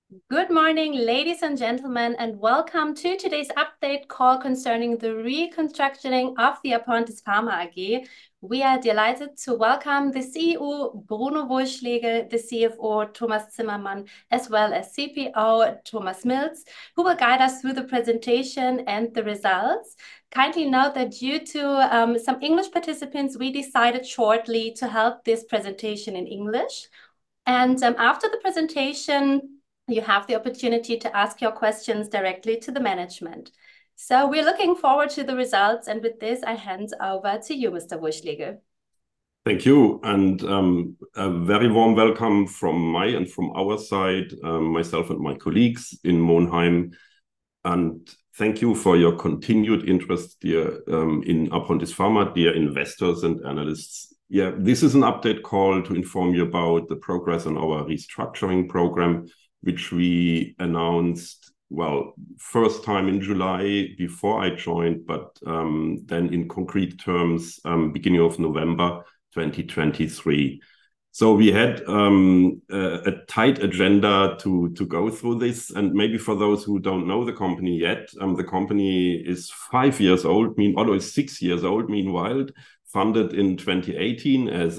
Good morning, ladies and gentlemen, and welcome to today's update call concerning the reconstructing of the Apontis Pharma AG. We are delighted to welcome the CEO, Bruno Wohlschläger, the CFO, Thomas Zimmermann, as well as CPO, Thomas Mills, who will guide us through the presentation and the results. Kindly note that due to some English participants, we decided shortly to help this presentation in English. And after the presentation, you have the opportunity to ask your questions directly to the management. So we're looking forward to the results. And with this, I hand over to you, Mr. Wohlschläger. Thank you. And a very warm welcome from my and from our side, myself and my colleagues in Monheim. And thank you for your continued interest, dear, in Apontis Pharma, dear investors and analysts. Yeah, this is an update call to inform you about the progress on our restructuring program, which we announced, well, first time in July before I joined, but then in concrete terms, beginning of November 2023. So we had a tight agenda to go through this. And maybe for those who don't know the company yet, the company is 5 years old, although it's 6 years old, meanwhile, funded in 2018 as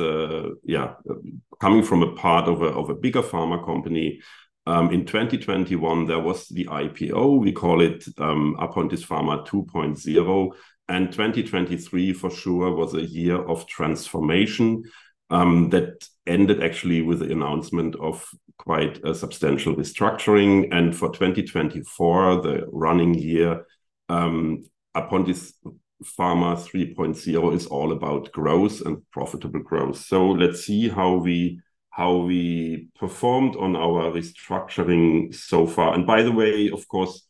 coming from a part of a bigger pharma company. In 2021, there was the IPO. We call it Apontis Pharma 2.0. And 2023, for sure, was a year of transformation that ended actually with the announcement of quite a substantial restructuring. And for 2024, the running year, Apontis Pharma 3.0 is all about growth and profitable growth. So let's see how we performed on our restructuring so far. And by the way, of course,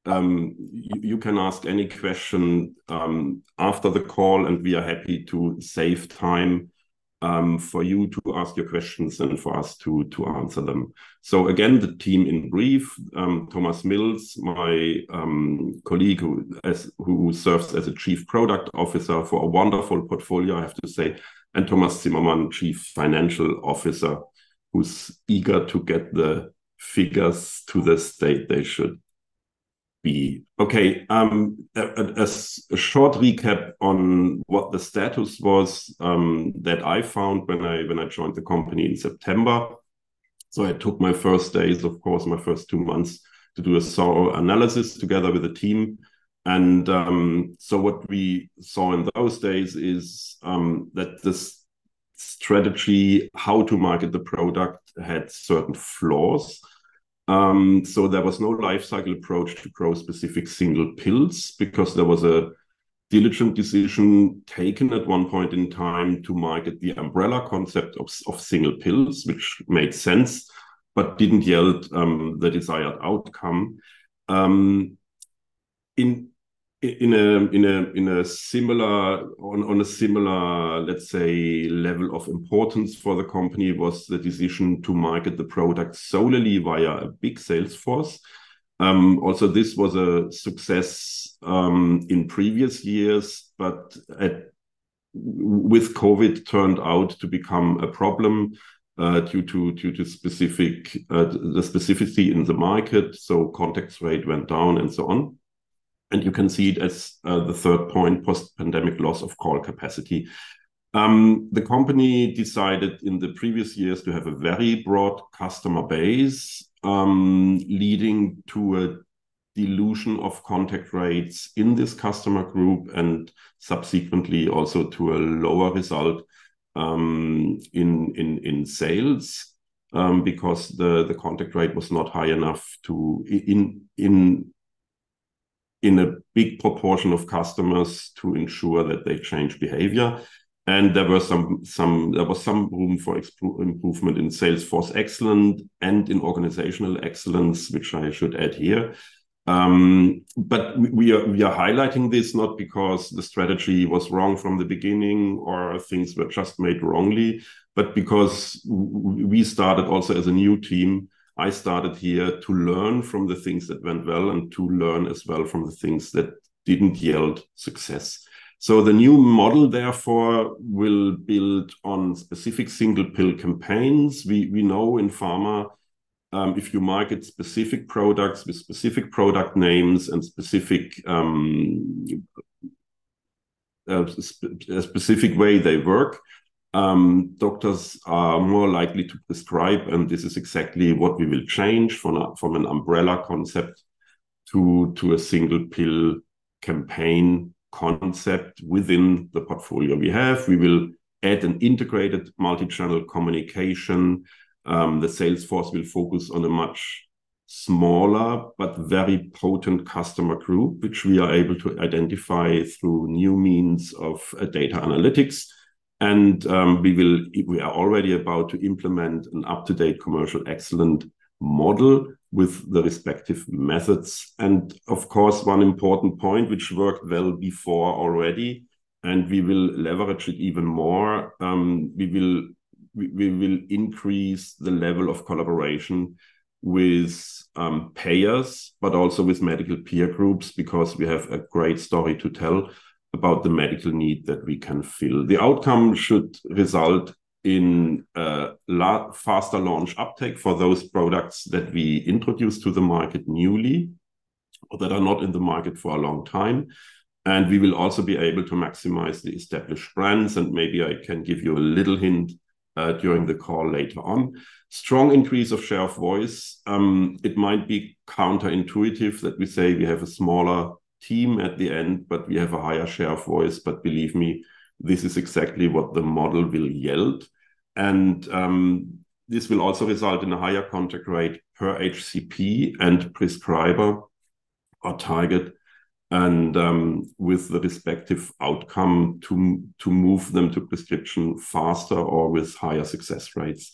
you can ask any question after the call, and we are happy to save time for you to ask your questions and for us to answer them. So again, the team in brief: Thomas Mills, my colleague who serves as a Chief Product Officer for a wonderful portfolio, I have to say, and Thomas Zimmermann, Chief Financial Officer, who's eager to get the figures to the state they should be. Okay, a short recap on what the status was that I found when I joined the company in September. So I took my first days, of course, my first 2 months, to do a thorough analysis together with the team. And so what we saw in those days is that this strategy, how to market the product, had certain flaws. So there was no life cycle approach to grow specific single pills, because there was a diligent decision taken at one point in time to market the umbrella concept of single pills, which made sense, but didn't yield the desired outcome. On a similar, let's say, level of importance for the company was the decision to market the product solely via a big sales force. Also, this was a success in previous years, but with COVID turned out to become a problem due to the specificity in the market. So contact rate went down and so on. And you can see it as the third point: post-pandemic loss of call capacity. The company decided in the previous years to have a very broad customer base, leading to a dilution of contact rates in this customer group, and subsequently also to a lower result in sales, because the contact rate was not high enough to in a big proportion of customers to ensure that they change behavior. And there was some room for improvement in sales force excellence and in organizational excellence, which I should add here. But we are highlighting this not because the strategy was wrong from the beginning or things were just made wrongly, but because we started also as a new team. I started here to learn from the things that went well and to learn as well from the things that didn't yield success. So the new model, therefore, will build on specific single pill campaigns. We know in pharma if you market specific products with specific product names and specific a specific way they work, doctors are more likely to prescribe, and this is exactly what we will change from an umbrella concept to a single pill campaign concept within the portfolio we have. We will add an integrated multi-channel communication. The sales force will focus on a much smaller but very potent customer group, which we are able to identify through new means of data analytics. And we are already about to implement an up-to-date commercial excellence model with the respective methods. And of course, one important point which worked well before already, and we will leverage it even more, we will increase the level of collaboration with payers, but also with medical peer groups, because we have a great story to tell about the medical need that we can fill. The outcome should result in faster launch uptake for those products that we introduce to the market newly or that are not in the market for a long time. And we will also be able to maximize the established brands. And maybe I can give you a little hint during the call later on. Strong increase of share of voice. It might be counterintuitive that we say we have a smaller team at the end, but we have a higher share of voice. But believe me, this is exactly what the model will yield. And this will also result in a higher contact rate per HCP and prescriber or target, and with the respective outcome to move them to prescription faster or with higher success rates.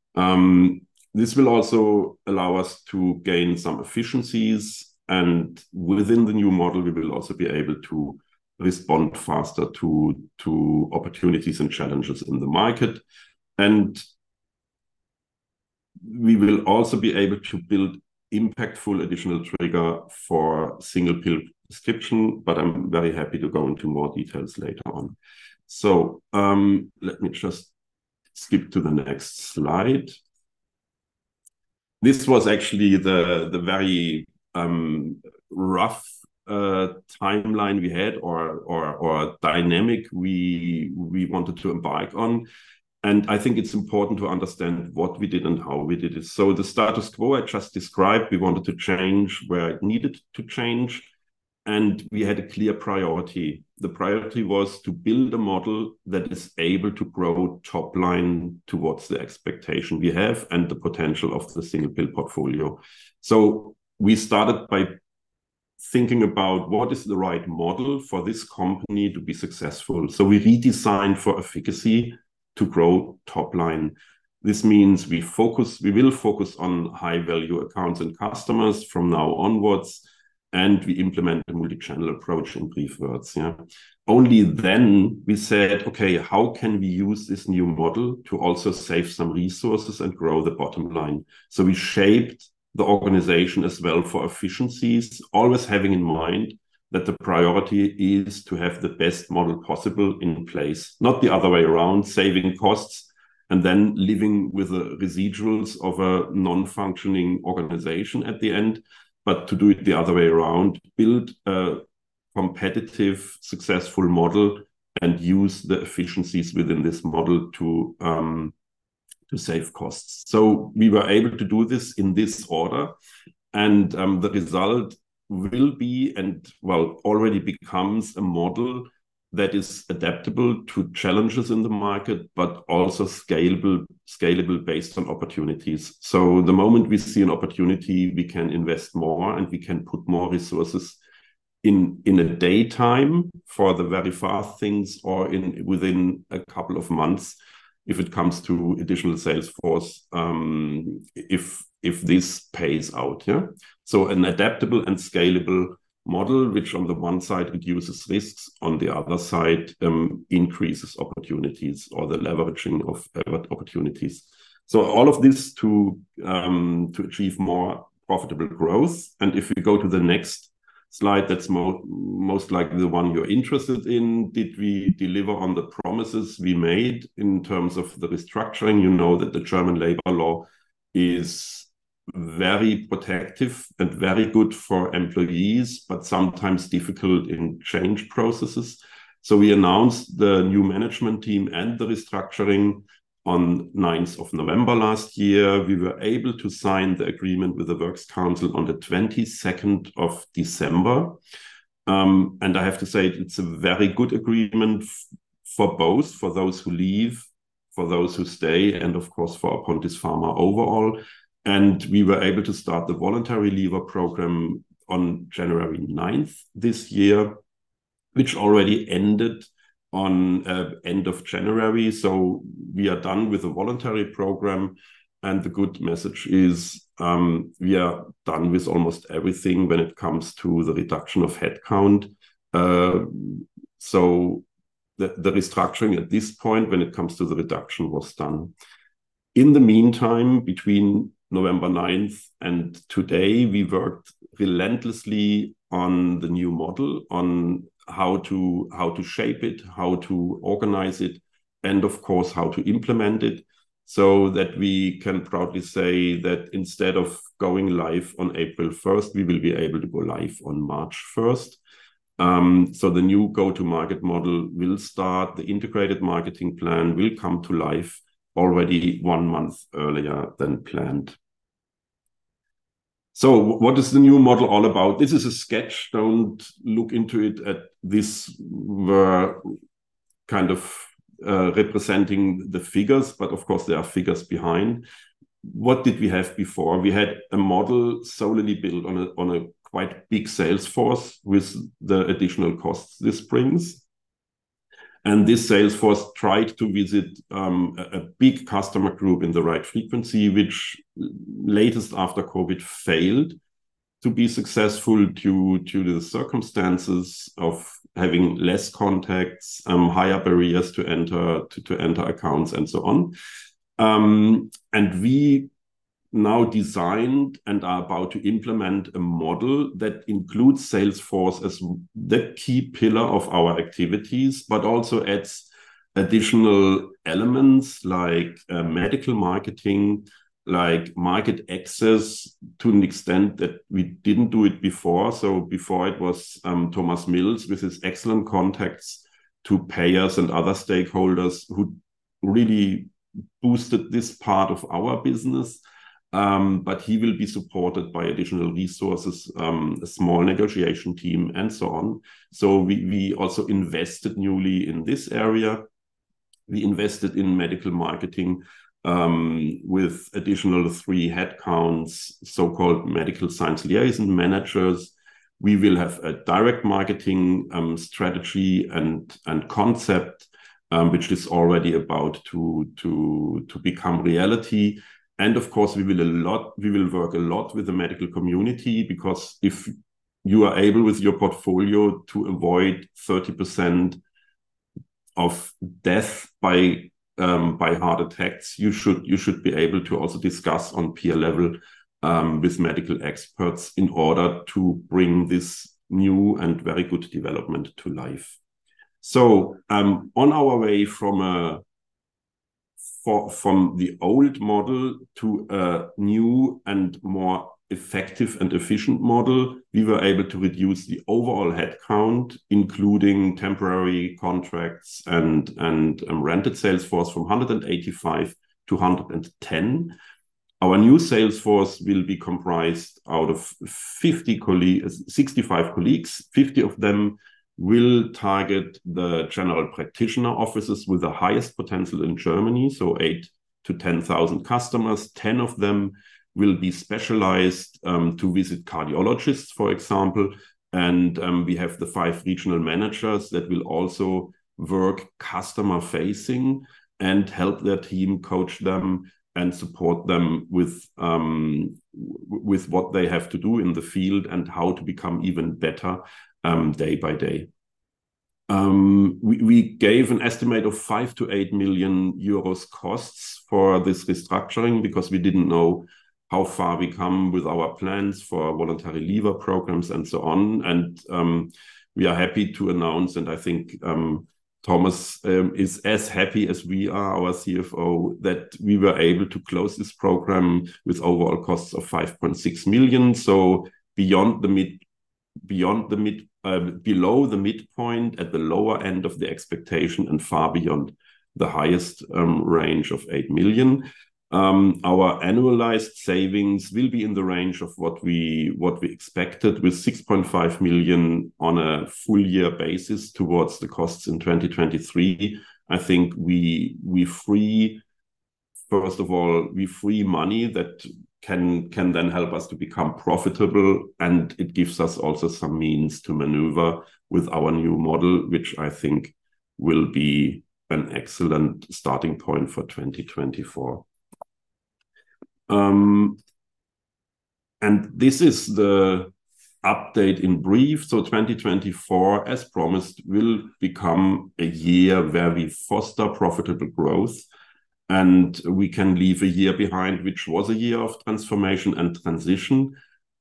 This will also allow us to gain some efficiencies, and within the new model, we will also be able to respond faster to opportunities and challenges in the market. And we will also be able to build impactful additional trigger for single pill prescription, but I'm very happy to go into more details later on. So let me just skip to the next slide. This was actually the very rough timeline we had, or dynamic we wanted to embark on. And I think it's important to understand what we did and how we did it. So the status quo I just described, we wanted to change where it needed to change. And we had a clear priority. The priority was to build a model that is able to grow top line towards the expectation we have and the potential of the single pill portfolio. So we started by thinking about what is the right model for this company to be successful. So we redesigned for efficacy to grow top line. This means we will focus on high value accounts and customers from now onwards, and we implement a multi-channel approach in brief words. Yeah. Only then we said, okay, how can we use this new model to also save some resources and grow the bottom line? So we shaped the organization as well for efficiencies, always having in mind that the priority is to have the best model possible in place, not the other way around, saving costs and then living with the residuals of a non-functioning organization at the end, but to do it the other way around, build a competitive, successful model and use the efficiencies within this model to save costs. So we were able to do this in this order, and the result will be, and well, already becomes a model that is adaptable to challenges in the market, but also scalable based on opportunities. So the moment we see an opportunity, we can invest more and we can put more resources in a daytime for the very fast things, or within a couple of months if it comes to additional sales force, if this pays out. Yeah. So an adaptable and scalable model, which on the one side reduces risks, on the other side increases opportunities, or the leveraging of opportunities. So all of this to achieve more profitable growth. And if we go to the next slide, that's most likely the one you're interested in. Did we deliver on the promises we made in terms of the restructuring? You know that the German labor law is very protective and very good for employees, but sometimes difficult in change processes. So we announced the new management team and the restructuring on 9th of November last year. We were able to sign the agreement with the Works Council on the 22nd of December. And I have to say, it's a very good agreement for both, for those who leave, for those who stay, and of course for Apontis Pharma overall. And we were able to start the voluntary leaver program on January 9th this year, which already ended on end of January. So we are done with the voluntary program. And the good message is we are done with almost everything when it comes to the reduction of headcount. So the restructuring at this point, when it comes to the reduction, was done. In the meantime, between November 9th and today, we worked relentlessly on the new model, on how to shape it, how to organize it, and of course, how to implement it, so that we can proudly say that instead of going live on April 1st, we will be able to go live on March 1st. So the new go-to-market model will start. The integrated marketing plan will come to life already 1 month earlier than planned. So what is the new model all about? This is a sketch. Don't look into it. This were kind of representing the figures, but of course there are figures behind. What did we have before? We had a model solely built on a quite big sales force with the additional costs this brings. And this sales force tried to visit a big customer group in the right frequency, which latest after COVID failed to be successful due to the circumstances of having less contacts, higher barriers to enter accounts, and so on. And we now designed and are about to implement a model that includes Salesforce as the key pillar of our activities, but also adds additional elements like medical marketing, like market access, to an extent that we didn't do it before. So before it was Thomas Mills with his excellent contacts to payers and other stakeholders who really boosted this part of our business. But he will be supported by additional resources, a small negotiation team, and so on. So we also invested newly in this area. We invested in medical marketing with additional 3 headcounts, so-called medical science liaison managers. We will have a direct marketing strategy and concept, which is already about to become reality. And of course, we will work a lot with the medical community, because if you are able with your portfolio to avoid 30% of death by heart attacks, you should be able to also discuss on peer level with medical experts in order to bring this new and very good development to life. So on our way from the old model to a new and more effective and efficient model, we were able to reduce the overall headcount, including temporary contracts and rented sales force, from 185 to 110. Our new sales force will be comprised out of 65 colleagues. 50 of them will target the general practitioner offices with the highest potential in Germany, so 8,000 to 10,000 customers. 10 of them will be specialized to visit cardiologists, for example. And we have the 5 regional managers that will also work customer-facing and help their team, coach them, and support them with what they have to do in the field and how to become even better day by day. We gave an estimate of 5 to 8 million euros costs for this restructuring, because we didn't know how far we come with our plans for voluntary leaver programs and so on. And we are happy to announce, and I think Thomas is as happy as we are, our CFO, that we were able to close this program with overall costs of 5.6 million. So below the midpoint, at the lower end of the expectation, and far beyond the highest range of 8 million. Our annualized savings will be in the range of what we expected, with 6.5 million on a full year basis towards the costs in 2023. I think we free money that can then help us to become profitable, and it gives us also some means to maneuver with our new model, which I think will be an excellent starting point for 2024. And this is the update in brief. So 2024, as promised, will become a year where we foster profitable growth, and we can leave a year behind, which was a year of transformation and transition,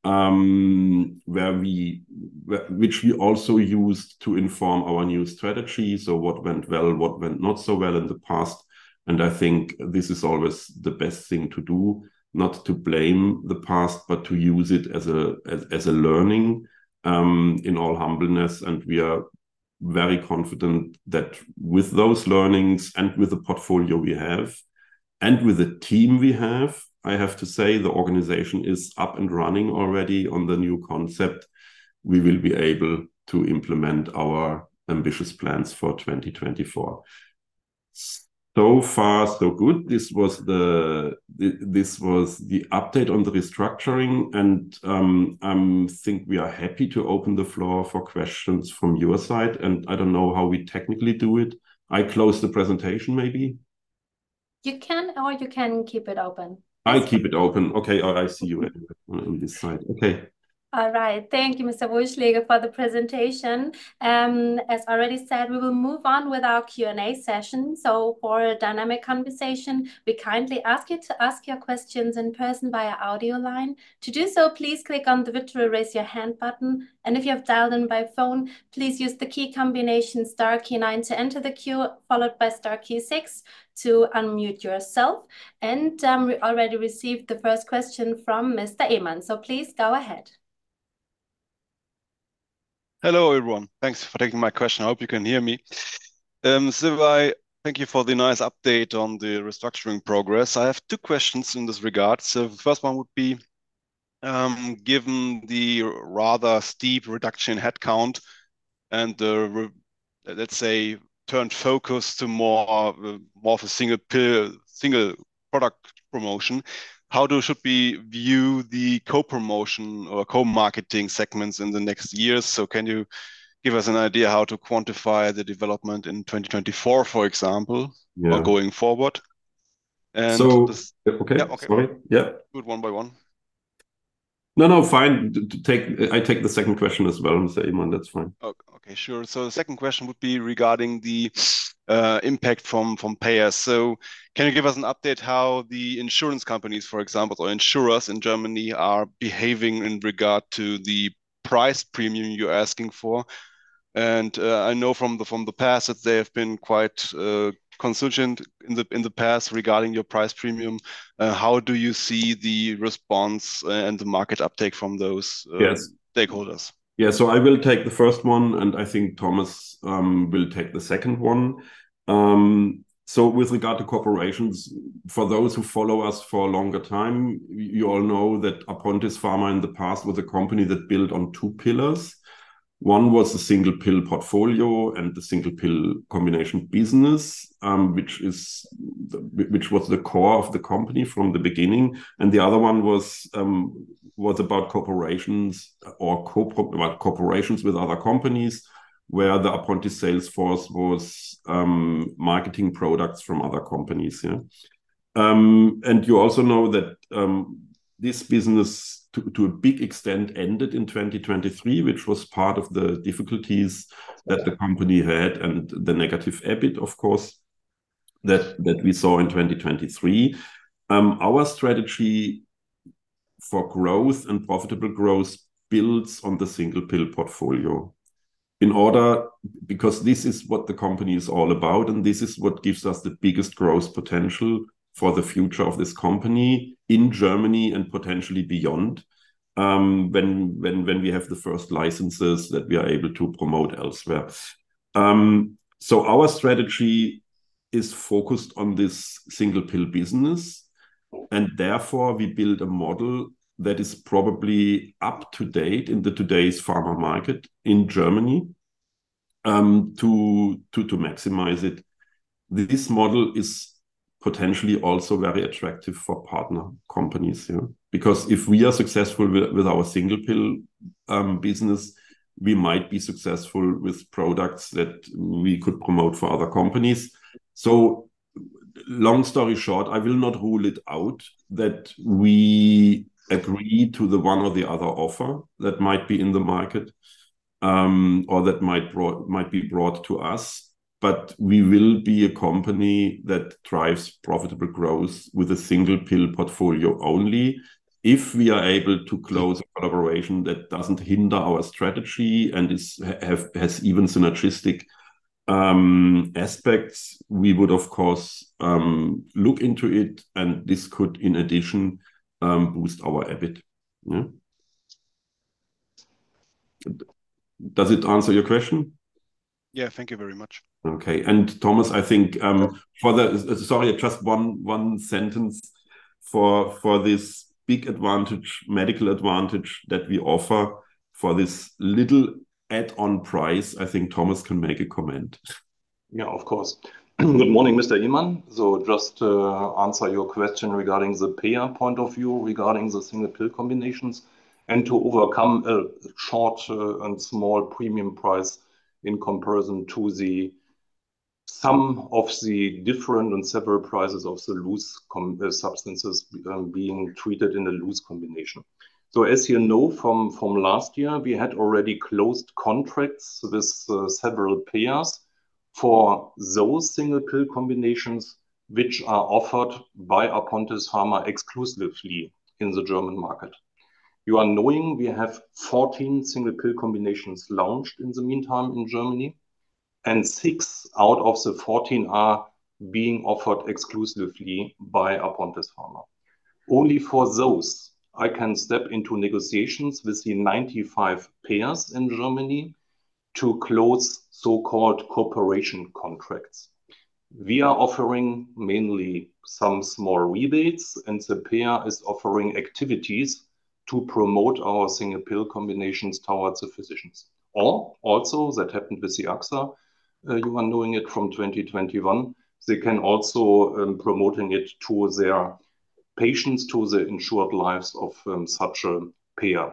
which we also used to inform our new strategy. So what went well, what went not so well in the past. And I think this is always the best thing to do, not to blame the past, but to use it as a learning, in all humbleness. And we are very confident that with those learnings and with the portfolio we have and with the team we have, I have to say the organization is up and running already on the new concept. We will be able to implement our ambitious plans for 2024. So far, so good. This was the update on the restructuring, and I think we are happy to open the floor for questions from your side. And I don't know how we technically do it. I close the presentation, maybe. You can, or you can keep it open. I keep it open. Okay, I see you on this side. Okay. All right, thank you, Mr. Wohlschläger, for the presentation. As already said, we will move on with our Q&A session. So for a dynamic conversation, we kindly ask you to ask your questions in person via audio line. To do so, please click on the virtual raise your hand button. And if you have dialed in by phone, please use the key combination star key 9 to enter the queue, followed by star key 6 to unmute yourself. And we already received the first question from Mr. Ehmann. So please go ahead. Hello, everyone. Thanks for taking my question. I hope you can hear me. Silvai, thank you for the nice update on the restructuring progress. I have two questions in this regard. So the first one would be, given the rather steep reduction in headcount and the, let's say, turned focus to more of a single product promotion, how should we view the co-promotion or co-marketing segments in the next years? So can you give us an idea how to quantify the development in 2024, for example, or going forward? And so, okay, sorry. Yeah. Do it one by one. No, fine. I take the second question as well, Mr. Ehmann, that's fine. Okay, sure. So the second question would be regarding the impact from payers. So can you give us an update how the insurance companies, for example, or insurers in Germany are behaving in regard to the price premium you're asking for? And I know from the past that they have been quite consultant in the past regarding your price premium. How do you see the response and the market uptake from those stakeholders? Yeah, so I will take the first one, and I think Thomas will take the second one. So with regard to corporations, for those who follow us for a longer time, you all know that Apontis Pharma in the past was a company that built on two pillars. One was the single pill portfolio and the single pill combination business, which was the core of the company from the beginning. And the other one was about corporations or corporations with other companies, where the Apontis sales force was marketing products from other companies. Yeah, and you also know that this business, to a big extent, ended in 2023, which was part of the difficulties that the company had and the negative EBIT, of course, that we saw in 2023. Our strategy for growth and profitable growth builds on the single pill portfolio. in order, because this is what the company is all about, and this is what gives us the biggest growth potential for the future of this company in Germany and potentially beyond, when we have the first licenses that we are able to promote elsewhere. So our strategy is focused on this single pill business, and therefore we build a model that is probably up to date in today's pharma market in Germany, to maximize it. This model is potentially also very attractive for partner companies, yeah? Because if we are successful with our single pill business, we might be successful with products that we could promote for other companies. So long story short, I will not rule it out that we agree to the one or the other offer that might be in the market, or that might be brought to us. But we will be a company that drives profitable growth with a single pill portfolio only, if we are able to close a collaboration that doesn't hinder our strategy and has even synergistic aspects. We would, of course, look into it, and this could, in addition, boost our EBIT. Yeah. Does it answer your question? Yeah, thank you very much. Okay. And Thomas, I think sorry, just one sentence for this big advantage, medical advantage that we offer for this little add-on price. I think Thomas can make a comment. Yeah, of course. Good morning, Mr. Ehmann. So just to answer your question regarding the payer point of view, regarding the single pill combinations, and to overcome a short and small premium price in comparison to the sum of the different and several prices of the loose substances being treated in a loose combination. So as you know, from last year, we had already closed contracts with several payers for those single pill combinations which are offered by Apontis Pharma exclusively in the German market. You are knowing we have 14 single pill combinations launched in the meantime in Germany, and 6 out of the 14 are being offered exclusively by Apontis Pharma. Only for those, I can step into negotiations with the 95 payers in Germany to close so-called cooperation contracts. We are offering mainly some small rebates, and the payer is offering activities to promote our single pill combinations towards the physicians. Or also, that happened with the AXA, you are knowing it from 2021, they can also promoting it to their patients, to the insured lives of such a payer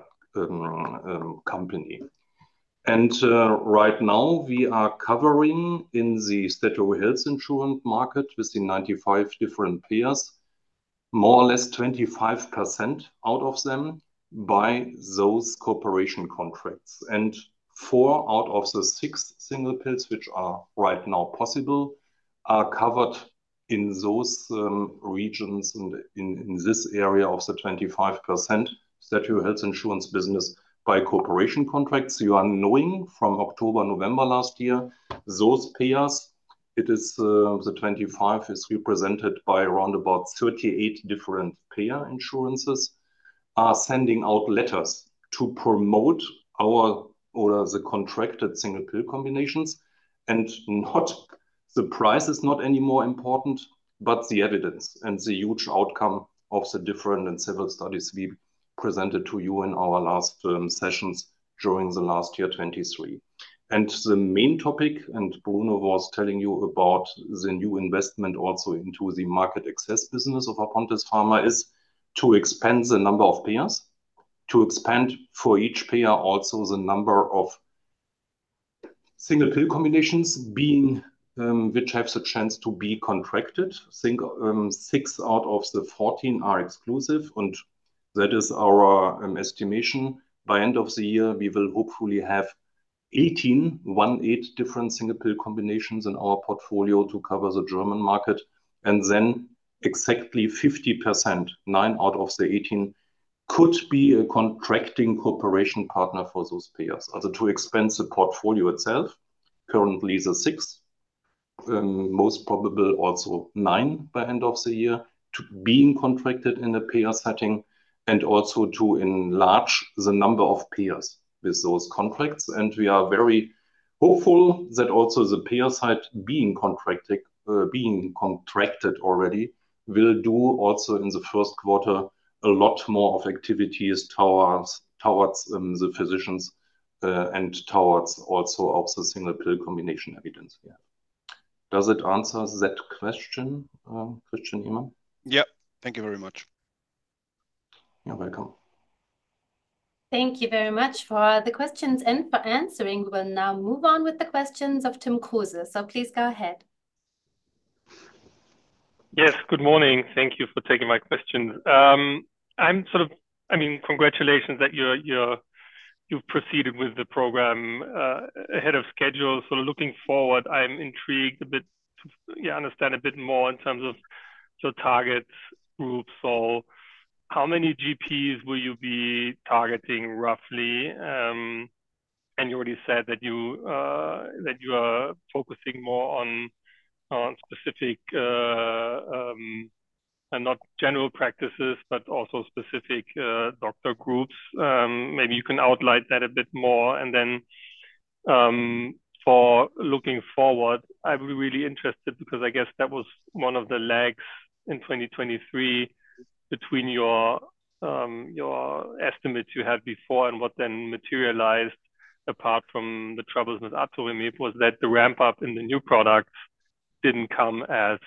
company. And right now we are covering in the statutory health insurance market with the 95 different payers, more or less 25% out of them by those cooperation contracts. And 4 out of the 6 single pills which are right now possible are covered in those regions and in this area of the 25% statutory health insurance business by cooperation contracts. You are knowing from October, November last year, those payers, it is the 25 is represented by around about 38 different payer insurances, are sending out letters to promote our or the contracted single pill combinations, and not the price is not anymore important, but the evidence and the huge outcome of the different and several studies we presented to you in our last sessions during the last year 23. And the main topic, and Bruno was telling you about the new investment also into the market access business of Apontis Pharma, is to expand the number of payers, to expand for each payer also the number of single pill combinations being which have the chance to be contracted. Think 6 out of the 14 are exclusive, and that is our estimation. By end of the year, we will hopefully have 18 different single pill combinations in our portfolio to cover the German market, and then exactly 50%, 9 out of the 18, could be a contracting cooperation partner for those payers. Also to expand the portfolio itself, currently the 6, most probable also 9 by end of the year, to being contracted in a payer setting, and also to enlarge the number of payers with those contracts. And we are very hopeful that also the payer side being contracted already will do also in the first quarter a lot more of activities towards the physicians and towards also of the single pill combination evidence we have. Does it answer that question, Christian Ehmann? Yeah, thank you very much. You're welcome. Thank you very much for the questions and for answering. We will now move on with the questions of Tim Kruse. So please go ahead. Yes, good morning. Thank you for taking my questions. Congratulations that you've proceeded with the program ahead of schedule. So looking forward, I'm intrigued a bit to understand a bit more in terms of your target group. So how many GPs will you be targeting roughly? And you already said that you are focusing more on specific and not general practices, but also specific doctor groups. Maybe you can outline that a bit more. And then for looking forward, I would be really interested, because I guess that was one of the lags in 2023 between your estimates you had before and what then materialized, apart from the troubles with atolimib, was that the ramp up in the new products didn't come as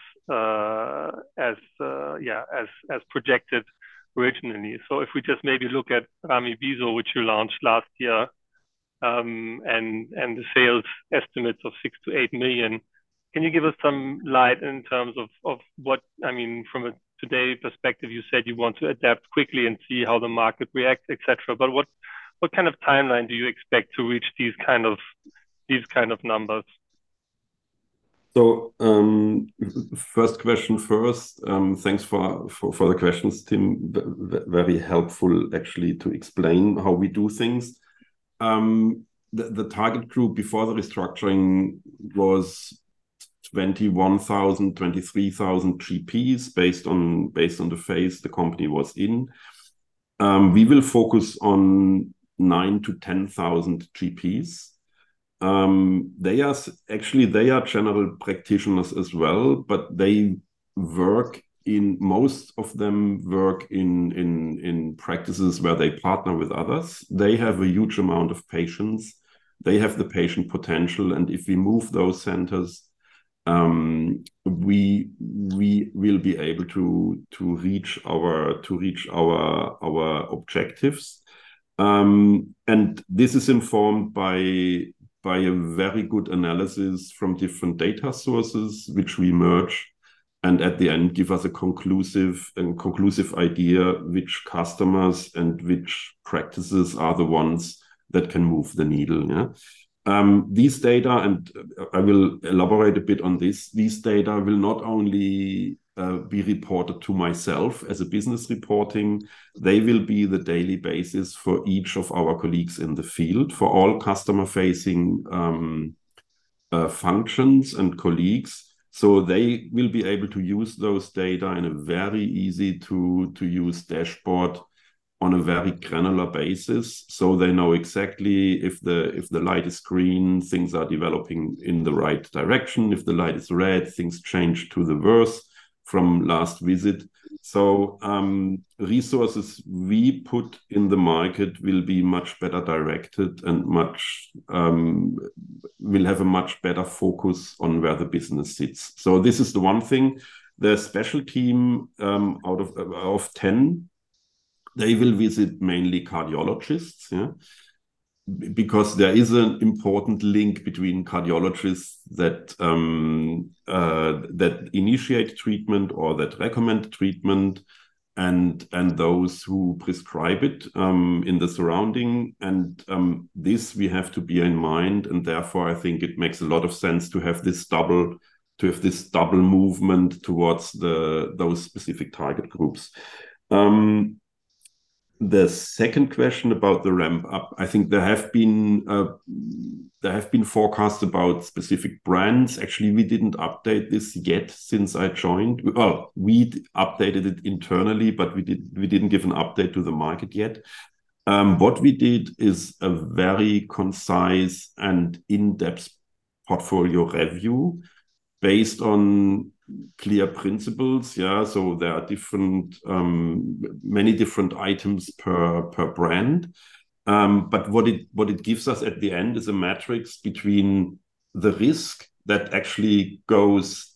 projected originally. So if we just maybe look at Ramivizo, which you launched last year, and the sales estimates of 6 to 8 million, can you give us some light in terms of what, I mean, from a today perspective? You said you want to adapt quickly and see how the market reacts, etc. But what kind of timeline do you expect to reach these kind of numbers? So first question first. Thanks for the questions, Tim. Very helpful actually to explain how we do things. The target group before the restructuring was 21,000, 23,000 GPs based on the phase the company was in. We will focus on 9 to 10,000 GPs. They are general practitioners as well, but most of them work in practices where they partner with others. They have a huge amount of patients. They have the patient potential, and if we move those centers, we will be able to reach our objectives. And this is informed by a very good analysis from different data sources, which we merge, and at the end give us a conclusive idea which customers and which practices are the ones that can move the needle. Yeah? These data, and I will elaborate a bit on this, these data will not only be reported to myself as a business reporting, they will be the daily basis for each of our colleagues in the field, for all customer-facing functions and colleagues. So they will be able to use those data in a very easy to use dashboard on a very granular basis. So they know exactly if the light is green, things are developing in the right direction. If the light is red, things change to the worse from last visit. So resources we put in the market will be much better directed and will have a much better focus on where the business sits. So this is the one thing. The special team out of 10, they will visit mainly cardiologists, yeah? Because there is an important link between cardiologists that initiate treatment or that recommend treatment and those who prescribe it in the surrounding. And this we have to bear in mind, and therefore I think it makes a lot of sense to have this double movement towards those specific target groups. The second question about the ramp up, I think there have been forecasts about specific brands. Actually, we didn't update this yet since I joined. Well, we updated it internally, but we didn't give an update to the market yet. What we did is a very concise and in-depth portfolio review based on clear principles. Yeah, so there are many different items per brand. But what it gives us at the end is a matrix between the risk that actually goes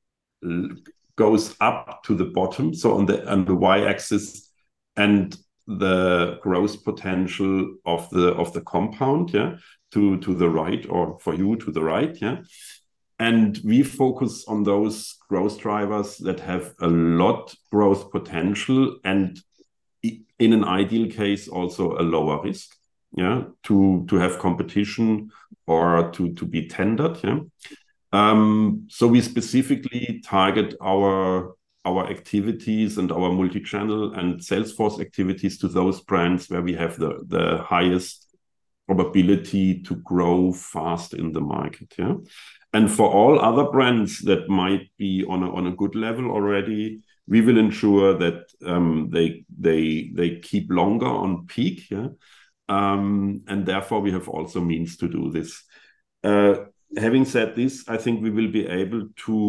up to the bottom, so on the y-axis, and the growth potential of the compound, yeah, to the right, or for you to the right, yeah. And we focus on those growth drivers that have a lot growth potential, and in an ideal case also a lower risk, yeah, to have competition or to be tendered, yeah. So we specifically target our activities and our multi-channel and Salesforce activities to those brands where we have the highest probability to grow fast in the market, yeah. And for all other brands that might be on a good level already, we will ensure that they keep longer on peak, yeah. And therefore we have also means to do this. Having said this, I think we will be able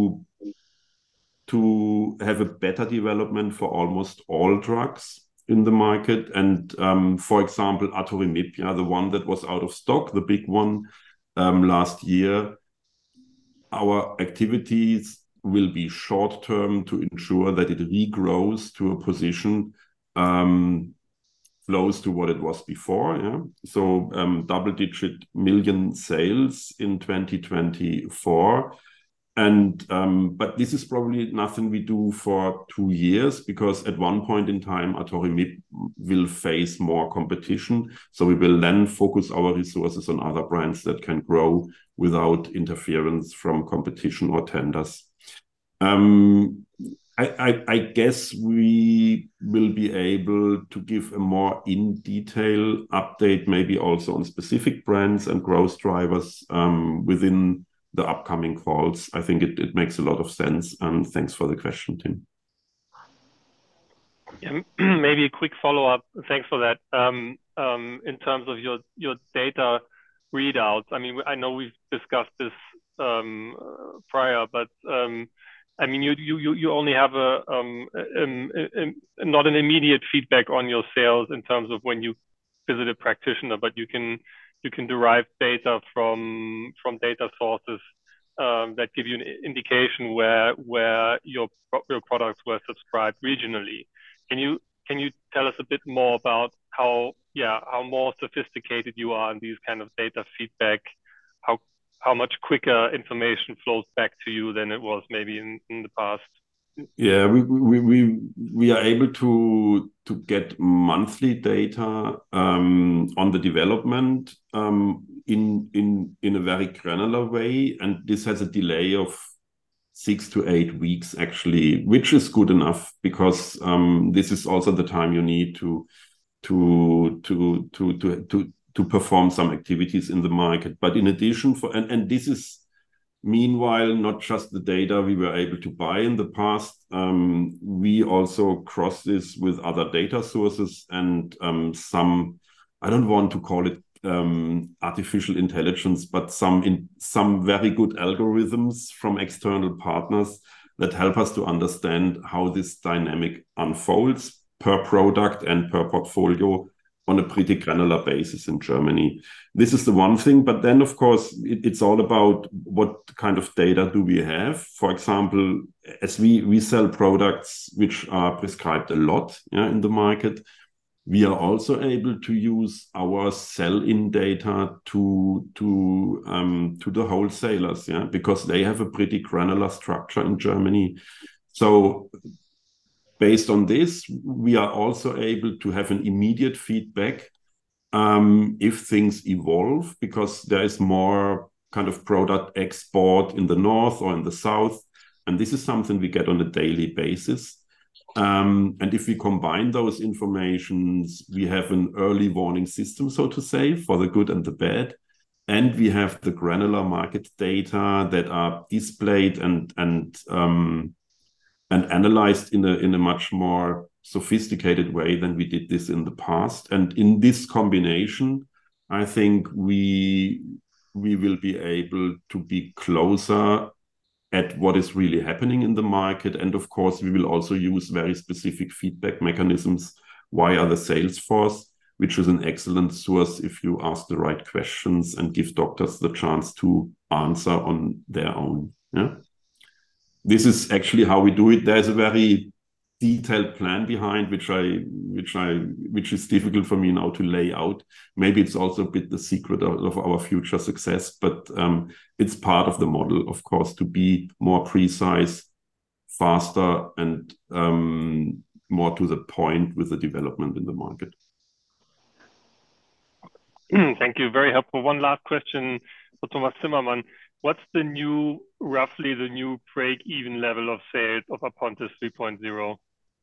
to have a better development for almost all drugs in the market. And for example, atorimib, yeah, the one that was out of stock, the big one last year, our activities will be short-term to ensure that it regrows to a position close to what it was before. Yeah? So double-digit million sales in 2024. And but this is probably nothing we do for 2 years, because at one point in time, atorimib will face more competition. So we will then focus our resources on other brands that can grow without interference from competition or tenders. I guess we will be able to give a more in-detail update, maybe also on specific brands and growth drivers within the upcoming calls. I think it makes a lot of sense. And thanks for the question, Tim. Yeah, maybe a quick follow-up. Thanks for that. In terms of your data readouts, I mean, I know we've discussed this prior, but I mean, you only have not an immediate feedback on your sales in terms of when you visit a practitioner, but you can derive data from data sources that give you an indication where your products were subscribed regionally. Can you tell us a bit more about how more sophisticated you are in these kind of data feedback? How much quicker information flows back to you than it was maybe in the past? Yeah, we are able to get monthly data on the development in a very granular way, and this has a delay of 6 to 8 weeks actually, which is good enough, because this is also the time you need to perform some activities in the market. But in addition, and this is meanwhile not just the data we were able to buy in the past, we also cross this with other data sources and some, I don't want to call it artificial intelligence, but some very good algorithms from external partners that help us to understand how this dynamic unfolds per product and per portfolio on a pretty granular basis in Germany. This is the one thing, but then of course it's all about what kind of data do we have. For example, as we sell products which are prescribed a lot, yeah, in the market, we are also able to use our sell-in data to the wholesalers, yeah, because they have a pretty granular structure in Germany. So based on this, we are also able to have an immediate feedback if things evolve, because there is more kind of product export in the north or in the south. And this is something we get on a daily basis. And if we combine those informations, we have an early warning system, so to say, for the good and the bad. And we have the granular market data that are displayed and analyzed in a much more sophisticated way than we did this in the past. And in this combination, I think we will be able to be closer at what is really happening in the market. And of course, we will also use very specific feedback mechanisms via the sales force, which is an excellent source if you ask the right questions and give doctors the chance to answer on their own. Yeah. This is actually how we do it. There's a very detailed plan behind which is difficult for me now to lay out. Maybe it's also a bit the secret of our future success, but it's part of the model, of course, to be more precise, faster, and more to the point with the development in the market. Thank you. Very helpful. One last question for Thomas Zimmermann. What's roughly the new break-even level of sales of Apontis 3.0?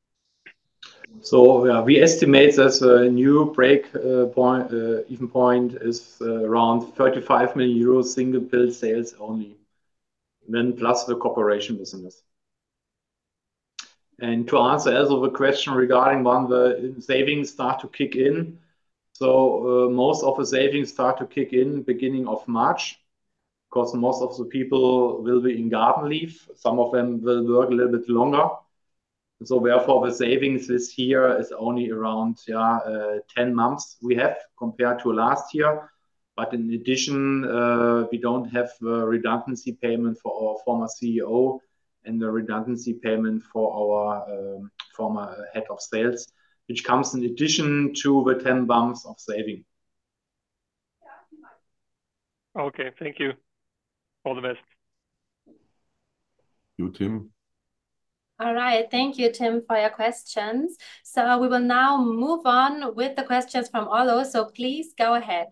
So we estimate that a new break-even point is around 35 million euros single pill sales only, then plus the cooperation business. And to answer also the question regarding when the savings start to kick in, so most of the savings start to kick in beginning of March, because most of the people will be in garden leave. Some of them will work a little bit longer. So therefore, the savings this year is only around 10 months we have compared to last year. But in addition, we don't have the redundancy payment for our former CEO and the redundancy payment for our former head of sales, which comes in addition to the 10 months of saving. Okay, thank you. All the best. You, Tim. All right, thank you, Tim, for your questions. So we will now move on with the questions from Olo. So please go ahead.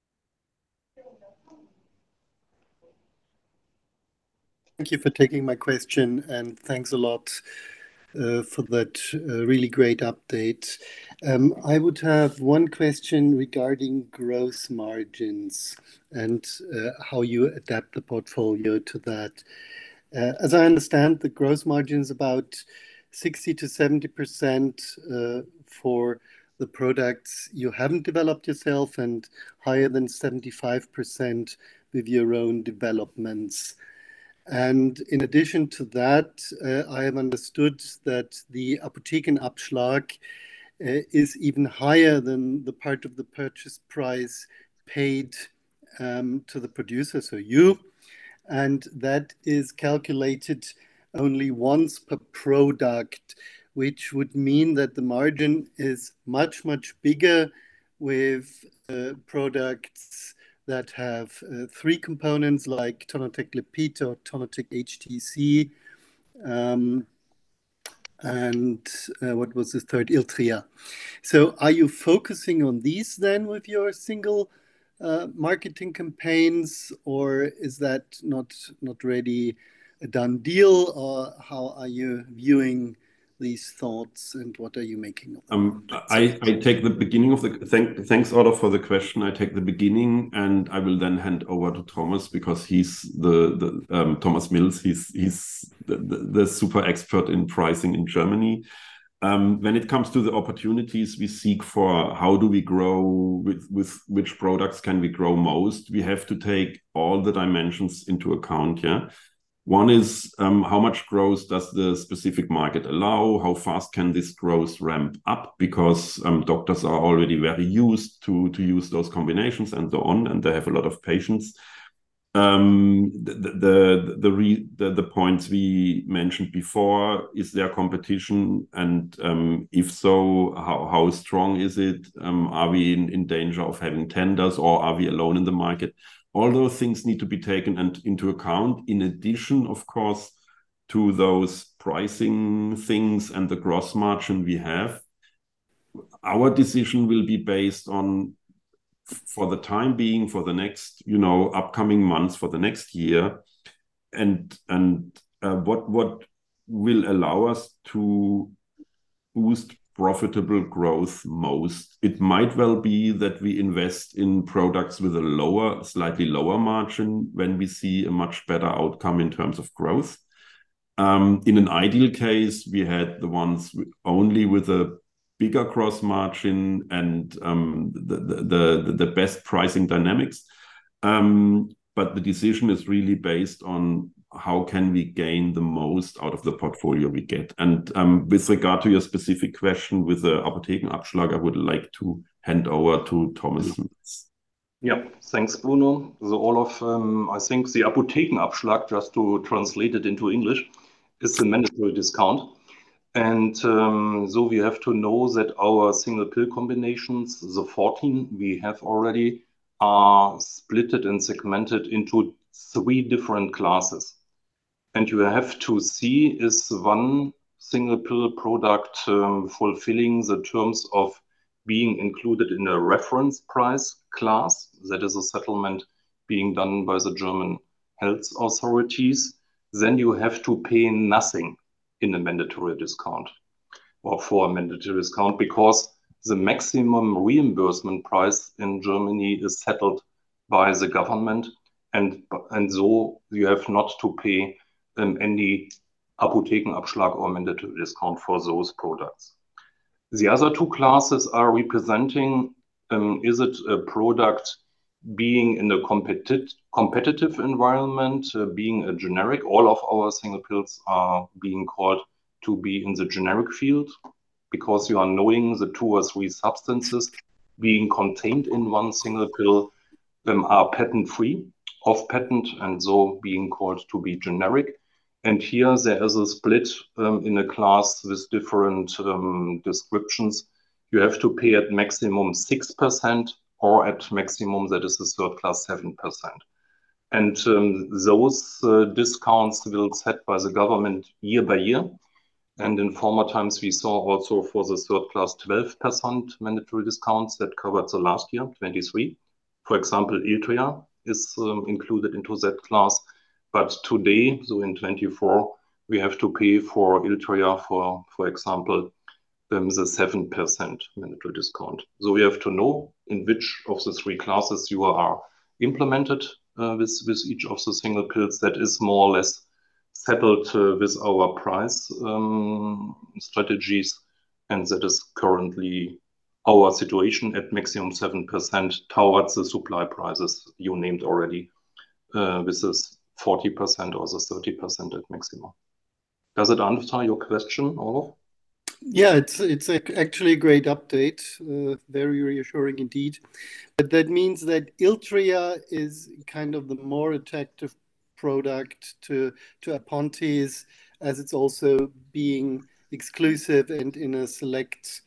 Thank you for taking my question, and thanks a lot for that really great update. I would have one question regarding gross margins and how you adapt the portfolio to that. As I understand, the gross margin is about 60 to 70% for the products you haven't developed yourself, and higher than 75% with your own developments. And in addition to that, I have understood that the Apothekenabschlag is even higher than the part of the purchase price paid to the producer, so you, and that is calculated only once per product, which would mean that the margin is much, much bigger with products that have three components like Tonatec Lipita or Tonatec HTC, and what was the third? Iltria. So are you focusing on these then with your single marketing campaigns, or is that not really a done deal, or how are you viewing these thoughts and what are you making of them? I take the beginning of the thanks, Otto, for the question. I take the beginning and I will then hand over to Thomas, because he's the Thomas Mills. He's the super expert in pricing in Germany. When it comes to the opportunities we seek for how do we grow, with which products can we grow most, we have to take all the dimensions into account. Yeah. One is how much growth does the specific market allow? How fast can this growth ramp up? Because doctors are already very used to use those combinations and so on, and they have a lot of patients. The points we mentioned before, is there competition? And if so, how strong is it? Are we in danger of having tenders, or are we alone in the market? All those things need to be taken into account, in addition, of course, to those pricing things and the gross margin we have. Our decision will be based on, for the time being, for the next, upcoming months, for the next year, and what will allow us to boost profitable growth most. It might well be that we invest in products with a slightly lower margin when we see a much better outcome in terms of growth. In an ideal case, we had the ones only with a bigger gross margin and the best pricing dynamics. But the decision is really based on how can we gain the most out of the portfolio we get. And with regard to your specific question with the Apothekenabschlag, I would like to hand over to Thomas. Yeah, thanks, Bruno. So Olaf, I think the Apothekenabschlag, just to translate it into English, is the mandatory discount. And so we have to know that our single pill combinations, the 14 we have already, are splitted and segmented into 3 different classes. And you have to see is one single pill product fulfilling the terms of being included in a reference price class. That is a settlement being done by the German health authorities. Then you have to pay nothing in a mandatory discount or for a mandatory discount, because the maximum reimbursement price in Germany is settled by the government, and so you have not to pay any Apothekenabschlag or mandatory discount for those products. The other 2 classes are representing, is it a product being in a competitive environment, being a generic? All of our single pills are being called to be in the generic field, because you are knowing the 2 or 3 substances being contained in one single pill are patent-free, off patent, and so being called to be generic. And here there is a split in a class with different descriptions. You have to pay at maximum 6%, or at maximum, that is the 3rd class, 7%. And those discounts will set by the government year by year. And in former times, we saw also for the 3rd class 12% mandatory discounts that covered the last year, 23. For example, Iltria is included into that class. But today, so in 24, we have to pay for Iltria, for example, the 7% mandatory discount. So we have to know in which of the 3 classes you are implemented with each of the single pills. That is more or less settled with our price strategies, and that is currently our situation at maximum 7% towards the supply prices you named already, with this 40% or the 30% at maximum. Does it answer your question, Olaf? Yeah, it's actually a great update, very reassuring indeed. But that means that Iltria is kind of the more attractive product to Apontis, as it's also being exclusive and in a select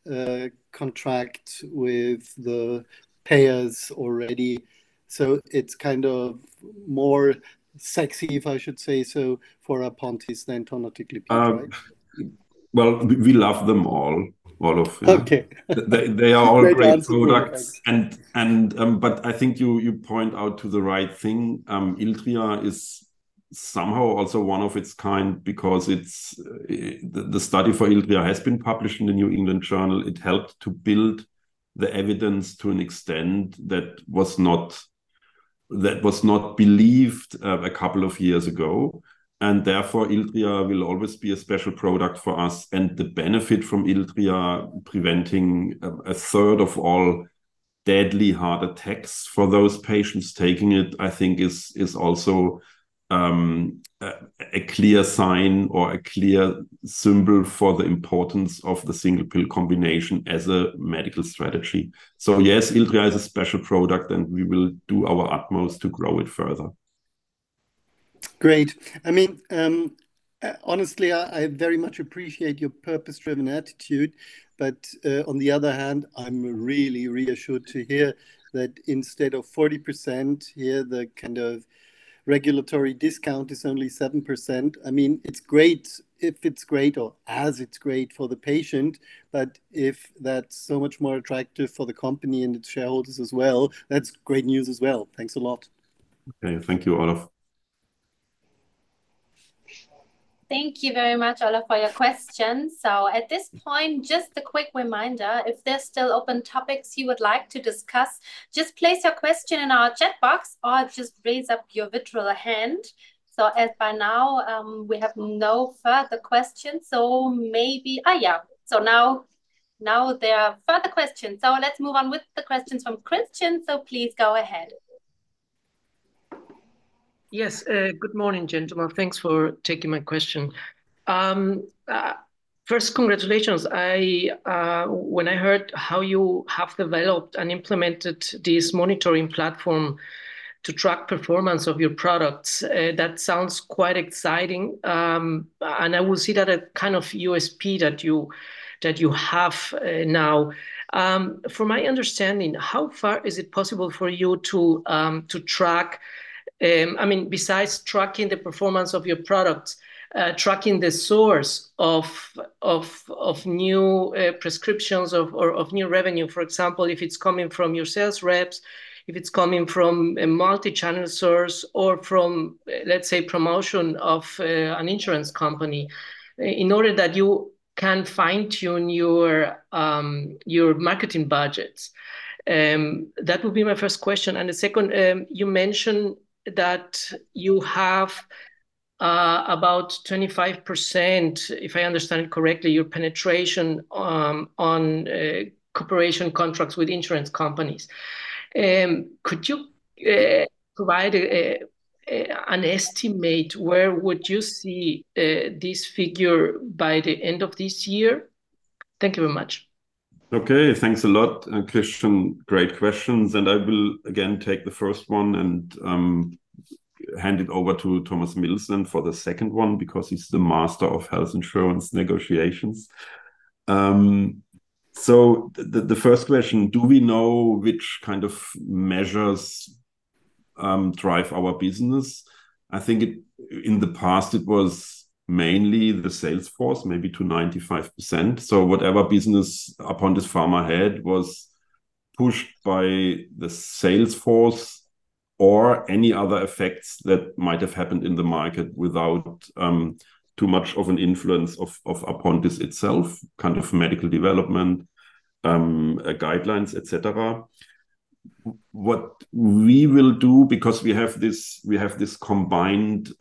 contract with the payers already. So it's kind of more sexy, if I should say so, for Apontis than tonabaclofen, right? Well, we love them all of them. Okay. They are all great answer, products. But I think you point out to the right thing. Iltria is somehow also one of its kind, because it's the study for Iltria has been published in the New England Journal. It helped to build the evidence to an extent that was not believed a couple of years ago. And therefore, Iltria will always be a special product for us. And the benefit from Iltria preventing a third of all deadly heart attacks for those patients taking it, I think is also a clear sign or a clear symbol for the importance of the single pill combination as a medical strategy. So yes, Iltria is a special product, and we will do our utmost to grow it further. Great. I mean, honestly, I very much appreciate your purpose-driven attitude, but on the other hand, I'm really reassured to hear that instead of 40% here, the kind of regulatory discount is only 7%. I mean, it's great if it's great, or as it's great for the patient, but if that's so much more attractive for the company and its shareholders as well, that's great news as well. Thanks a lot. Okay, thank you, Olaf. Thank you very much, Ola, for your questions. So at this point, just a quick reminder, if there's still open topics you would like to discuss, just place your question in our chat box or just raise up your virtual hand. So as by now, we have no further questions. So maybe, so now there are further questions. So let's move on with the questions from Christian. So please go ahead. Yes, good morning, gentlemen. Thanks for taking my question. First, congratulations. When I heard how you have developed and implemented this monitoring platform to track performance of your products, that sounds quite exciting. And I will see that a kind of USP that you have now. For my understanding, how far is it possible for you to track? I mean, besides tracking the performance of your products, tracking the source of new prescriptions or of new revenue. For example, if it's coming from your sales reps, if it's coming from a multi-channel source, or from, let's say, promotion of an insurance company, in order that you can fine-tune your marketing budgets. That would be my first question. And the second, you mentioned that you have about 25%, if I understand it correctly, your penetration on cooperation contracts with insurance companies. Could you provide an estimate where would you see this figure by the end of this year? Thank you very much. Okay, thanks a lot, Christian. Great questions. And I will again take the first one and hand it over to Thomas Milson for the second one, because he's the master of health insurance negotiations. So the first question, do we know which kind of measures drive our business? I think in the past it was mainly the sales force, maybe to 95%. So whatever business Apontis Pharma had was pushed by the sales force or any other effects that might have happened in the market without too much of an influence of Apontis itself, kind of medical development, guidelines, etc. What we will do, because we have this combined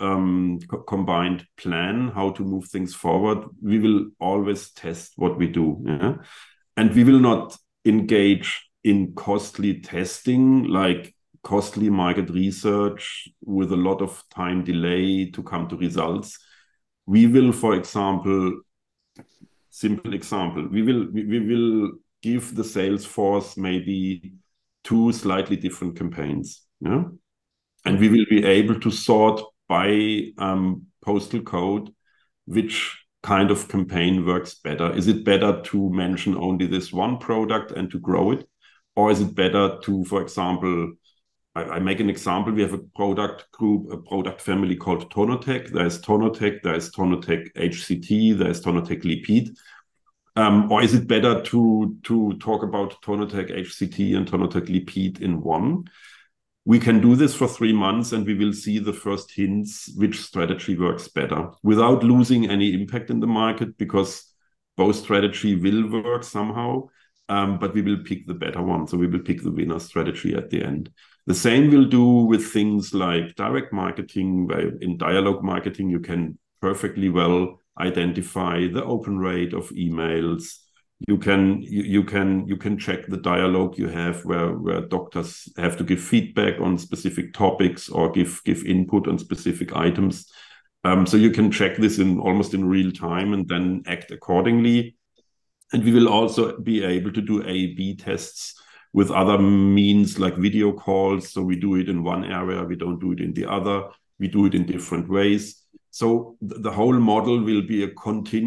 plan how to move things forward, we will always test what we do, and we will not engage in costly testing, like costly market research with a lot of time delay to come to results. We will, for example, simple example, we will give the sales force maybe 2 slightly different campaigns, and we will be able to sort by postal code which kind of campaign works better. Is it better to mention only this one product and to grow it, or is it better to, for example, I make an example. We have a product group, a product family called Tonotec. There's Tonotec, there's Tonotec HCT, there's Tonotec Lipid. Or is it better to talk about Tonotec HCT and Tonotec Lipid in one? We can do this for 3 months, and we will see the first hints which strategy works better without losing any impact in the market, because both strategy will work somehow, but we will pick the better one. So we will pick the winner strategy at the end. The same will do with things like direct marketing. Where in dialogue marketing, you can perfectly well identify the open rate of emails. You can check the dialogue you have where doctors have to give feedback on specific topics or give input on specific items. So you can check this almost in real time and then act accordingly. And we will also be able to do A/B tests with other means like video calls. So we do it in one area, we don't do it in the other. We do it in different ways. So the whole model will be a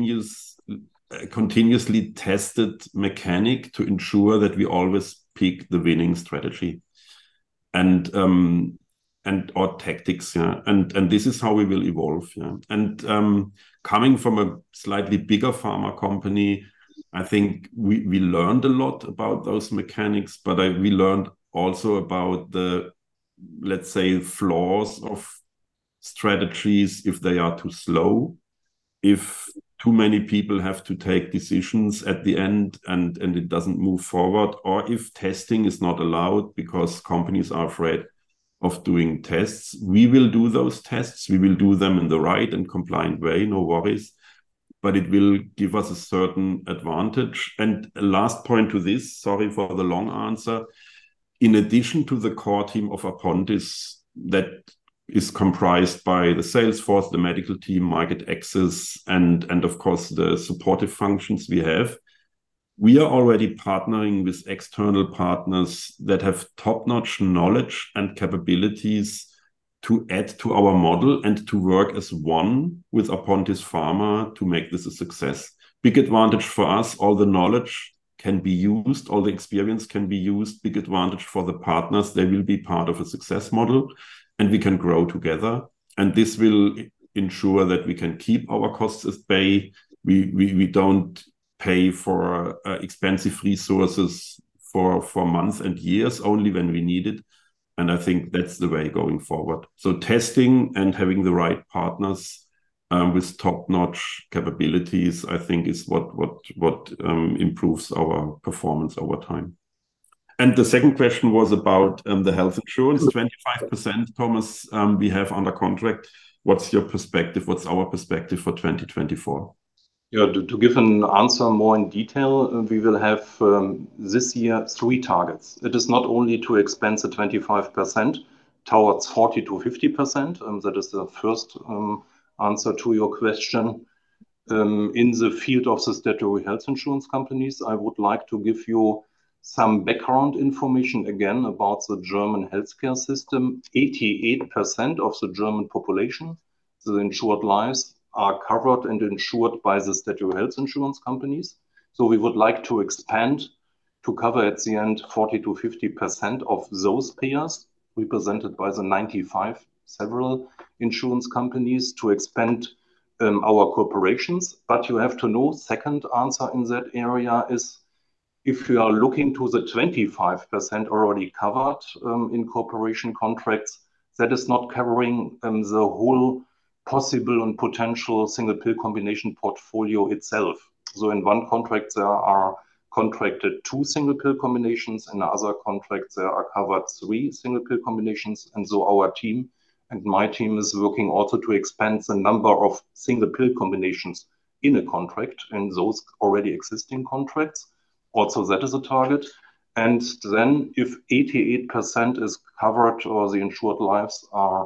continuously tested mechanic to ensure that we always pick the winning strategy and or tactics, and this is how we will evolve, And coming from a slightly bigger pharma company, I think we learned a lot about those mechanics, but we learned also about the, let's say, flaws of strategies if they are too slow, if too many people have to take decisions at the end and it doesn't move forward, or if testing is not allowed because companies are afraid of doing tests. We will do those tests. We will do them in the right and compliant way, no worries. But it will give us a certain advantage. And last point to this, sorry for the long answer. In addition to the core team of Apontis that is comprised by the sales force, the medical team, market access, and of course the supportive functions we have, we are already partnering with external partners that have top-notch knowledge and capabilities to add to our model and to work as one with Apontis Pharma to make this a success. Big advantage for us, all the knowledge can be used, all the experience can be used. Big advantage for the partners, they will be part of a success model and we can grow together. And this will ensure that we can keep our costs at bay. We don't pay for expensive resources for months and years, only when we need it. And I think that's the way going forward. So testing and having the right partners with top-notch capabilities, I think is what improves our performance over time. And the second question was about the health insurance, 25%, Thomas, we have under contract. What's your perspective? What's our perspective for 2024? Yeah, to give an answer more in detail, we will have this year 3 targets. It is not only to expand the 25% towards 40 to 50%. That is the first answer to your question. In the field of the statutory health insurance companies, I would like to give you some background information again about the German healthcare system. 88% of the German population, the insured lives, are covered and insured by the statutory health insurance companies. So we would like to expand to cover at the end 40 to 50% of those payers, represented by the 95 several insurance companies, to expand our corporations. But you have to know, second answer in that area is, if you are looking to the 25% already covered in corporation contracts, that is not covering the whole possible and potential single pill combination portfolio itself. So in one contract, there are contracted 2 single pill combinations. In the other contract, there are covered 3 single pill combinations. And so our team and my team is working also to expand the number of single pill combinations in a contract in those already existing contracts. Also, that is a target. And then if 88% is covered or the insured lives are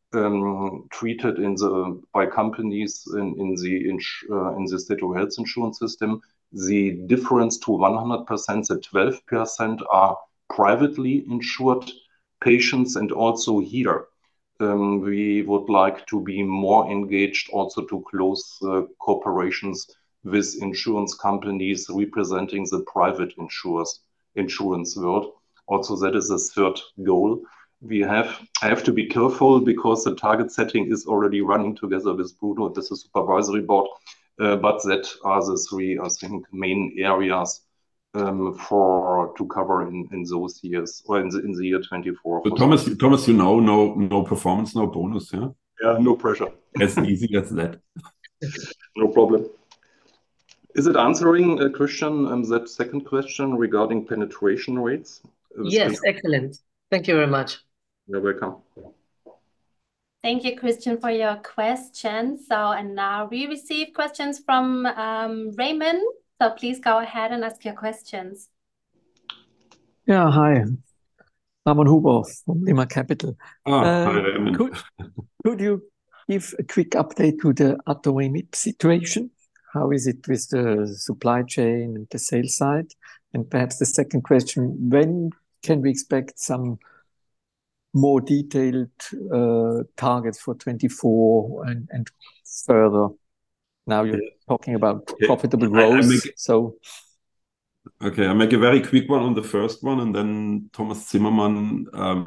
treated by companies in the statutory health insurance system, the difference to 100%, the 12% are privately insured patients. And also here, we would like to be more engaged also to close cooperations with insurance companies representing the private insurance world. Also, that is the third goal. I have to be careful because the target setting is already running together with Bruno. This is supervisory board, but that are the 3, I think, main areas to cover in those years or in the year 24. So Thomas, you know, no performance, no bonus, yeah? Yeah, no pressure. As easy as that. No problem. Is it answering, Christian, that second question regarding penetration rates? Yes, excellent. Thank you very much. You're welcome. Thank you, Christian, for your question. So, and now we receive questions from Raymond. So please go ahead and ask your questions. Yeah, hi. Ramon Huber from Lima Capital. Hi, Raymond. Could you give a quick update to the Atorimib situation? How is it with the supply chain and the sales side? And perhaps the second question, when can we expect some more detailed targets for 24 and further? Now you're talking about profitable growth. Okay, I'll make a very quick one on the first one, and then Thomas Zimmermann,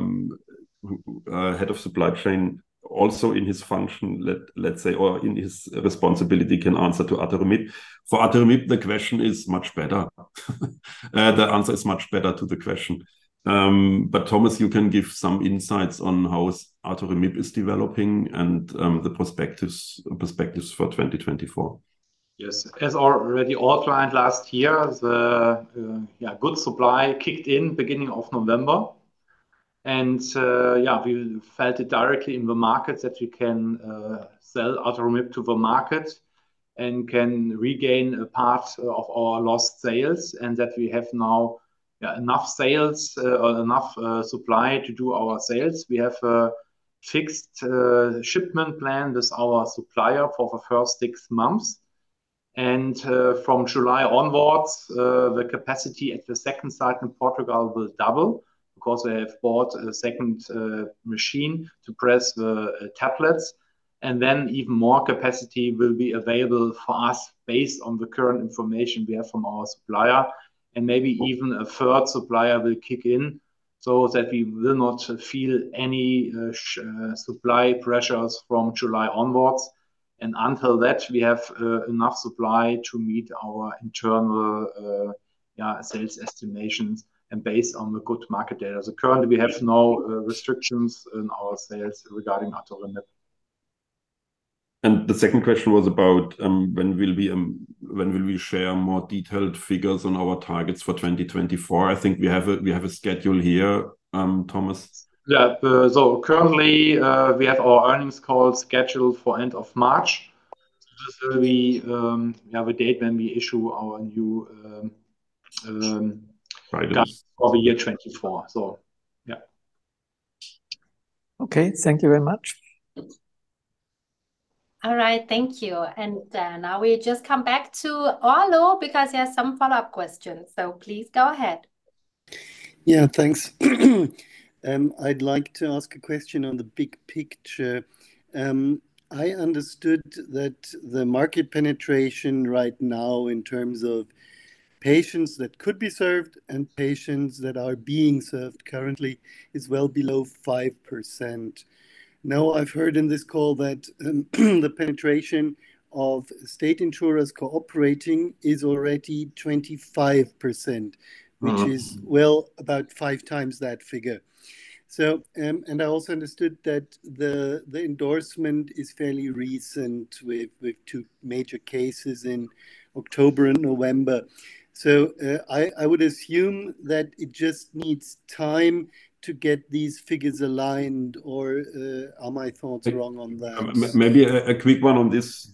head of supply chain, also in his function, let's say, or in his responsibility, can answer to Atorimib. For Atorimib, the question is much better. The answer is much better to the question. But Thomas, you can give some insights on how Artorimib is developing and the perspectives for 2024. Yes, as already outlined last year, the good supply kicked in beginning of November. And we felt it directly in the market that we can sell Artorimib to the market and can regain a part of our lost sales, and that we have now enough sales or enough supply to do our sales. We have a fixed shipment plan with our supplier for the first 6 months. And from July onwards, the capacity at the second site in Portugal will double, because they have bought a second machine to press the tablets. And then even more capacity will be available for us based on the current information we have from our supplier. And maybe even a third supplier will kick in, so that we will not feel any supply pressures from July onwards. And until that, we have enough supply to meet our internal sales estimations and based on the good market data. So currently, we have no restrictions in our sales regarding Artorimib. And the second question was about when will we share more detailed figures on our targets for 2024? I think we have a schedule here, Thomas. Yeah. So currently, we have our earnings call scheduled for end of March. This will be the date when we issue our new guidance for the year 2024. So, yeah. Okay, thank you very much. All right, thank you. And now we just come back to Orlo because he has some follow-up questions. So please go ahead. Yeah, thanks. I'd like to ask a question on the big picture. I understood that the market penetration right now in terms of patients that could be served and patients that are being served currently is well below 5%. Now, I've heard in this call that the penetration of state insurers cooperating is already 25%, which is well about 5 times that figure. So, and I also understood that the endorsement is fairly recent with 2 major cases in October and November. So I would assume that it just needs time to get these figures aligned, or are my thoughts wrong on that? Maybe a quick one on this.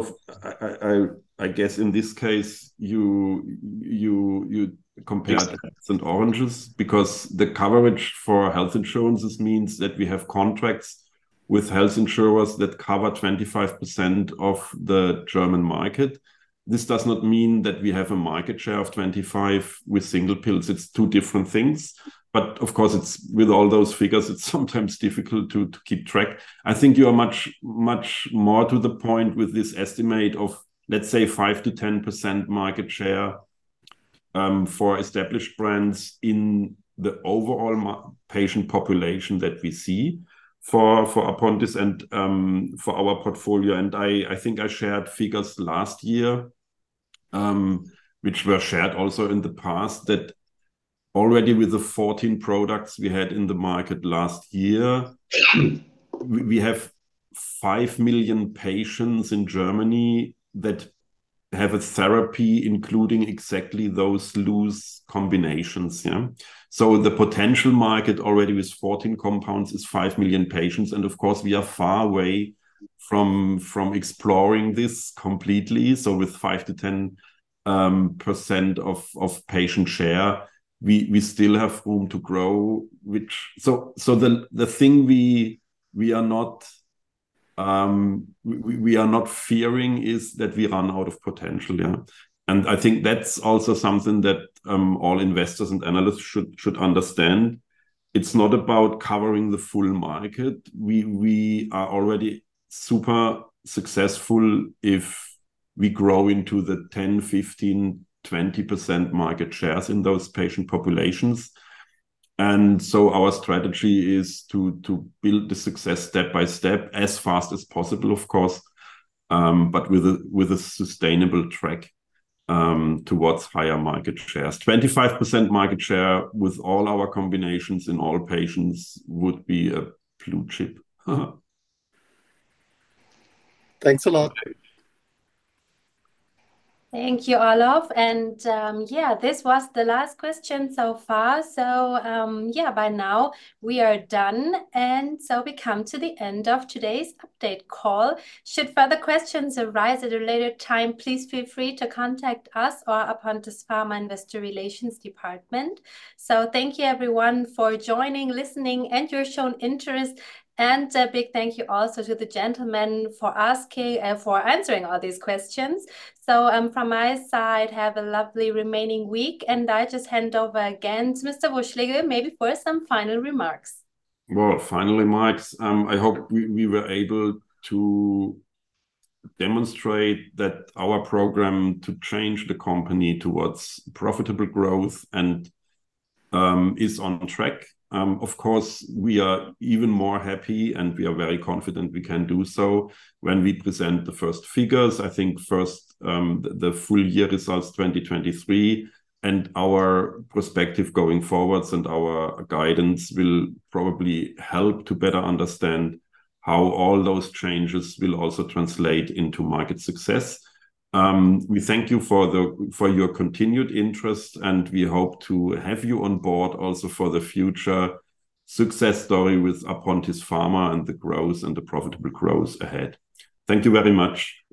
I guess in this case you compared apples and oranges, because the coverage for health insurances means that we have contracts with health insurers that cover 25% of the German market. This does not mean that we have a market share of 25 with single pills. It's 2 different things. But of course, it's with all those figures, it's sometimes difficult to keep track. I think you are much more to the point with this estimate of, let's say, 5 to 10% market share for established brands in the overall patient population that we see for Apontis and for our portfolio. And I think I shared figures last year, which were shared also in the past, that already with the 14 products we had in the market last year, we have 5 million patients in Germany that have a therapy including exactly those loose combinations. Yeah. So the potential market already with 14 compounds is 5 million patients. And of course, we are far away from exploring this completely. So with 5 to 10% of patient share, we still have room to grow. So the thing we are not fearing is that we run out of potential. Yeah, and I think that's also something that all investors and analysts should understand. It's not about covering the full market. We are already super successful if we grow into the 10, 15, 20% market shares in those patient populations. And so our strategy is to build the success step by step, as fast as possible, of course, but with a sustainable track. towards higher market shares. 25% market share with all our combinations in all patients would be a blue chip. Thanks a lot. Thank you, Olaf. And yeah, this was the last question so far. So yeah, by now we are done. And so we come to the end of today's update call. Should further questions arise at a later time, please feel free to contact us or Apontis Pharma Investor Relations Department. So thank you everyone for joining, listening, and your shown interest. And a big thank you also to the gentlemen for answering all these questions. So from my side, have a lovely remaining week. And I just hand over again to Mr. Wuschlegel, maybe for some final remarks. Well, final remarks. I hope we were able to demonstrate that our program to change the company towards profitable growth and is on track. Of course, we are even more happy and we are very confident we can do so when we present the first figures. I think first the full year results 2023 and our perspective going forwards and our guidance will probably help to better understand how all those changes will also translate into market success. We thank you for your continued interest, and we hope to have you on board also for the future success story with Apontis Pharma and the growth and the profitable growth ahead. Thank you very much.